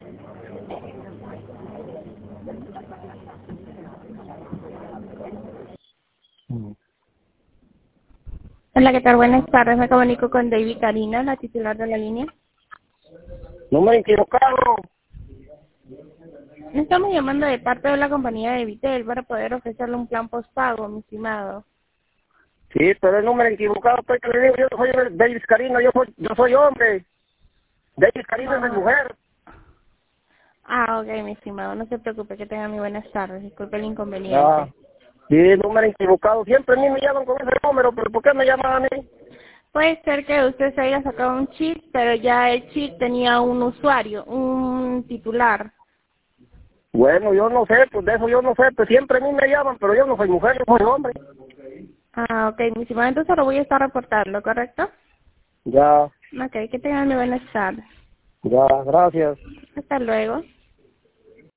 Hola, ¿qué tal? Buenas tardes. Me comunico con David Karina, la titular de la línea. Número equivocado. Estamos llamando de parte de la compañía de Vitel para poder ofrecerle un plan postpago, mi estimado. Sí, pero el número equivocado. Estoy que le digo, yo soy David Carino, yo soy hombre. David Carino es mi mujer. Ok, mi estimado. No se preocupe, que tenga muy buenas tardes. Disculpe el Ah, inconveniente. sí, número equivocado. Siempre a mí me llaman con ese número, pero ¿por qué me llaman a mí? Puede ser que usted se haya sacado un chip, pero ya el chip tenía un usuario, un titular. Bueno, yo no sé, pues de eso yo no sé, pues siempre a mí me llaman, pero yo no soy mujer, yo soy hombre. Ok, mi estimado. Entonces lo voy a estar reportando, ¿correcto? Ya, Ok, que tengan muy buenas tardes. ya, gracias. Hasta luego.